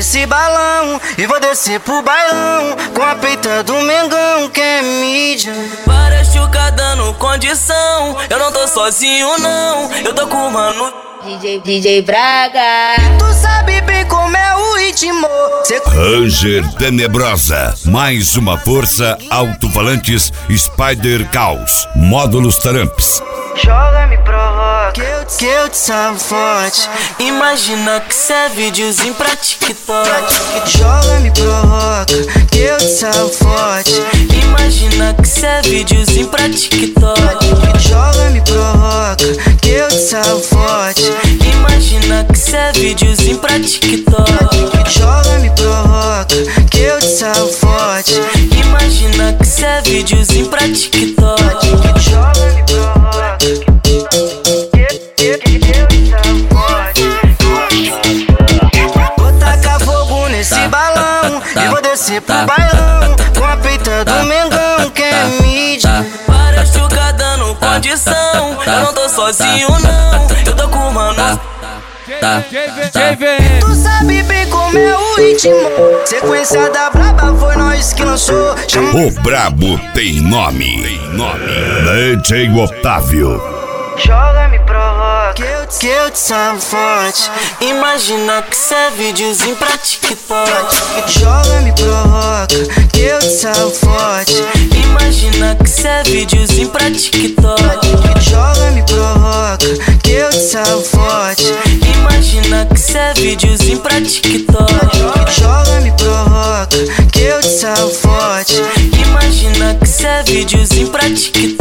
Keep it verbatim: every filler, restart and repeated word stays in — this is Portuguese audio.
nesse balão e vou descer pro bailão com a peita do Mengão que é mídia. Várias chucas dando condição, eu não tô sozinho não, eu tô com o mano D J, D J Braga. Tu sabe bem como é o ritmo. Cê... Ranger Tenebrosa, mais uma força, alto-falantes Spider Caos, módulos Taramps. Joga, me provoca, que eu, que eu te salvo forte. Imagina que cê é videozinho pra TikTok. Joga, me provoca, que eu te salvo forte. Imagina que cê é videozinho pra TikTok. Joga, me provoca, que eu te salvo forte. Imagina que cê é videozinho pra TikTok. Joga, me provoca, que eu te salvo forte. Imagina que cê é videozinho pra TikTok. Joga, me provoca, que eu te salvo forte. Vou tacar fogo nesse balão e vou descer pro bailão com a peita do Mengão que é mídia. Várias chucas dando condição, eu não tô sozinho não, eu tô com o mano. Tu sabe bem como é o ritmo. Sequência da braba foi nós que lançou. O brabo tem nome, tem nome. D J Otávio. Joga, me provoca, que eu, que eu te salvo forte. Imagina que cê é videozinho pra TikTok. Joga, me provoca, que eu te salvo forte. Imagina que cê é videozinho pra TikTok. Joga, me provoca, que eu te salvo forte. Imagina que cê é videozinho pra TikTok. Joga, me provoca, que eu te salvo forte. Imagina que cê é videozinho pra TikTok.